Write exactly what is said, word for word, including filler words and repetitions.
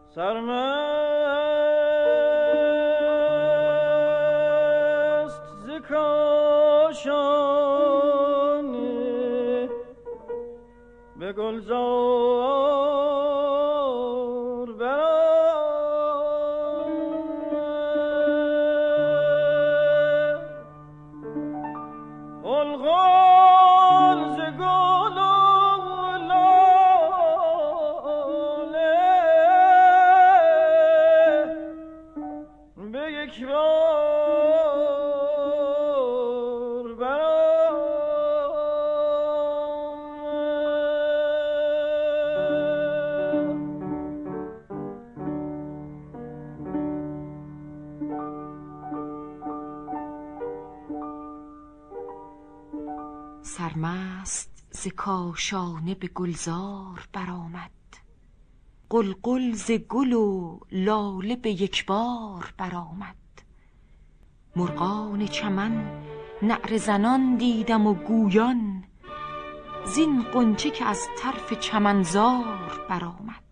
سرمست ز کاشانه به گلزار برآمد غلغل ز گل و لاله به یک بار سرمست ز کاشانه به گلزار برآمد غلغل ز گل و لاله به یک بار برآمد مرغان چمن نعره زنان دیدم و گویان زین غنچه که از طرف چمنزار برآمد